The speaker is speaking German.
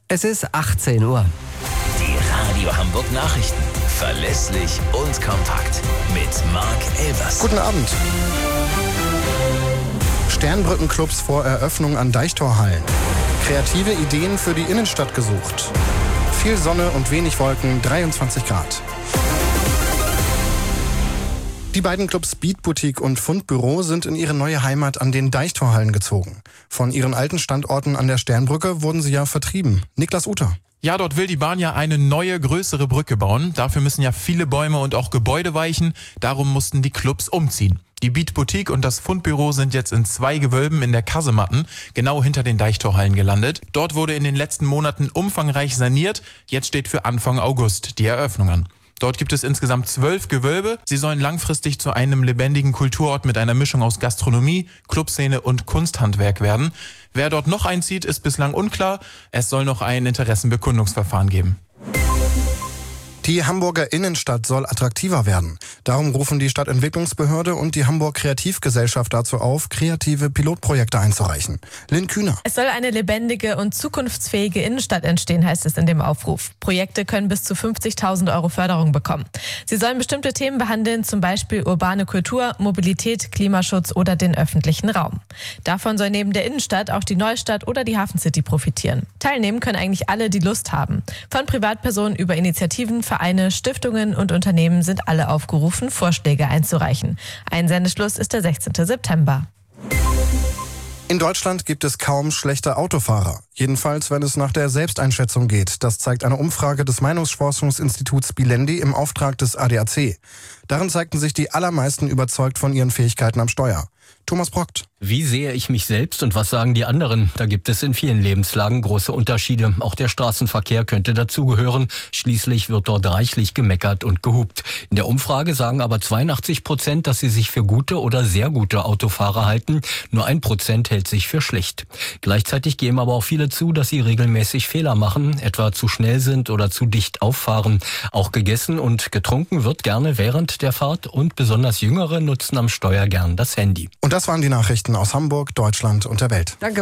Es ist 18 Uhr. Die Radio Hamburg Nachrichten. Verlässlich und kompakt. Mit Marc Elvers. Guten Abend. Sternbrückenclubs vor Eröffnung an Deichtorhallen. Kreative Ideen für die Innenstadt gesucht. Viel Sonne und wenig Wolken, 23 Grad. Die beiden Clubs Beat Boutique und Fundbüro sind in ihre neue Heimat an den Deichtorhallen gezogen. Von ihren alten Standorten an der Sternbrücke wurden sie ja vertrieben. Niklas Uter. Ja, dort will die Bahn ja eine neue, größere Brücke bauen. Dafür müssen ja viele Bäume und auch Gebäude weichen. Darum mussten die Clubs umziehen. Die Beat Boutique und das Fundbüro sind jetzt in 2 Gewölben in der Kasematten, genau hinter den Deichtorhallen gelandet. Dort wurde in den letzten Monaten umfangreich saniert. Jetzt steht für Anfang August die Eröffnung an. Dort gibt es insgesamt 12 Gewölbe. Sie sollen langfristig zu einem lebendigen Kulturort mit einer Mischung aus Gastronomie, Clubszene und Kunsthandwerk werden. Wer dort noch einzieht, ist bislang unklar. Es soll noch ein Interessenbekundungsverfahren geben. Die Hamburger Innenstadt soll attraktiver werden. Darum rufen die Stadtentwicklungsbehörde und die Hamburg Kreativgesellschaft dazu auf, kreative Pilotprojekte einzureichen. Lynn Kühner. Es soll eine lebendige und zukunftsfähige Innenstadt entstehen, heißt es in dem Aufruf. Projekte können bis zu 50.000 Euro Förderung bekommen. Sie sollen bestimmte Themen behandeln, zum Beispiel urbane Kultur, Mobilität, Klimaschutz oder den öffentlichen Raum. Davon soll neben der Innenstadt auch die Neustadt oder die Hafencity profitieren. Teilnehmen können eigentlich alle, die Lust haben. Von Privatpersonen über Initiativen, Vereine, Stiftungen und Unternehmen sind alle aufgerufen, Vorschläge einzureichen. Einsendeschluss ist der 16. September. In Deutschland gibt es kaum schlechte Autofahrer. Jedenfalls, wenn es nach der Selbsteinschätzung geht. Das zeigt eine Umfrage des Meinungsforschungsinstituts Bilendi im Auftrag des ADAC. Darin zeigten sich die allermeisten überzeugt von ihren Fähigkeiten am Steuer. Thomas Brockt. Wie sehe ich mich selbst und was sagen die anderen? Da gibt es in vielen Lebenslagen große Unterschiede. Auch der Straßenverkehr könnte dazugehören. Schließlich wird dort reichlich gemeckert und gehupt. In der Umfrage sagen aber 82%, dass sie sich für gute oder sehr gute Autofahrer halten. Nur 1% hält sich für schlecht. Gleichzeitig geben aber auch viele zu, dass sie regelmäßig Fehler machen, etwa zu schnell sind oder zu dicht auffahren. Auch gegessen und getrunken wird gerne während der Fahrt und besonders Jüngere nutzen am Steuer gern das Handy. Und das waren die Nachrichten aus Hamburg, Deutschland und der Welt. Danke.